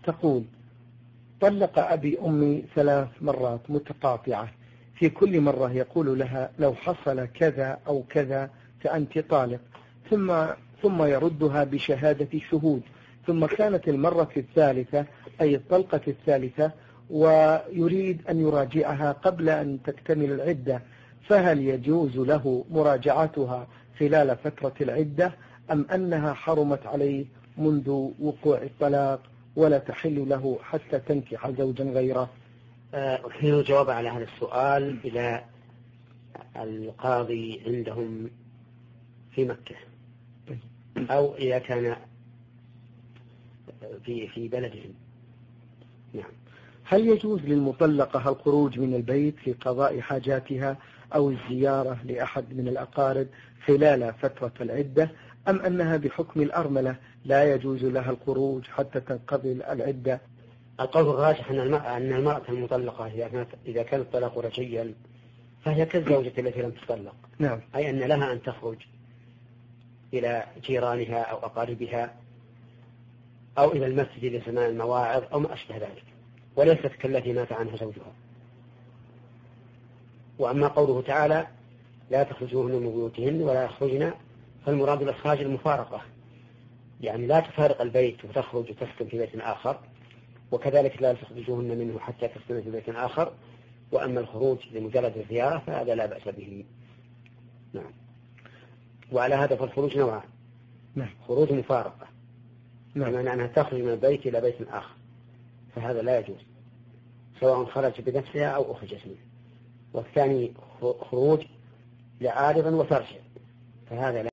تقول: طلق أبي أمي 3 مرات متقاطعة، في كل مرة يقول لها: لو حصل كذا أو كذا فأنت طالق، ثم يردها بشهادة شهود. ثم كانت المرة الثالثة أي الطلقة الثالثة ويريد أن يراجعها قبل أن تكتمل العدة، فهل يجوز له مراجعتها خلال فترة العدة أم أنها حرمت عليه منذ وقوع الطلاق ولا تحل له حتى تنكح زوجا غيره؟ أحيل الجواب على هذا السؤال إلى القاضي عندهم في مكة، أو إذا كان في بلدهم. نعم. هل يجوز للمطلقة الخروج من البيت لقضاء حاجاتها أو الزيارة لأحد من الأقارب خلال فترة العدة، أم أنها بحكم الأرملة لا يجوز لها الخروج حتى تنقضي العدة؟ القول الراجح أن المرأة المطلقة إذا كان الطلاق رجعيا فهي كالزوجة التي لم تطلق. نعم. أي أن لها أن تخرج إلى جيرانها أو أقاربها أو إلى المسجد لسماع المواعظ أو ما أشبه ذلك، وليست كالتي مات عنها زوجها. وأما قوله تعالى: لا تخرجوهن من بيوتهن ولا يخرجن، فالمراد الإخراج المفارقة، يعني لا تفارق البيت وتخرج وتسكن في بيت آخر، وكذلك لا تخرجوهن منه حتى تسكن في بيت آخر. وأما الخروج لمجرد الزيارة فهذا لا بأس به. نعم. وعلى هذا فالخروج نوعان: خروج مفارقة بمعنى أنها تخرج من البيت إلى بيت آخر، فهذا لا يجوز سواء خرج بنفسها أو أخرجت منه. والثاني خروج لعارض وترجع، فهذا لا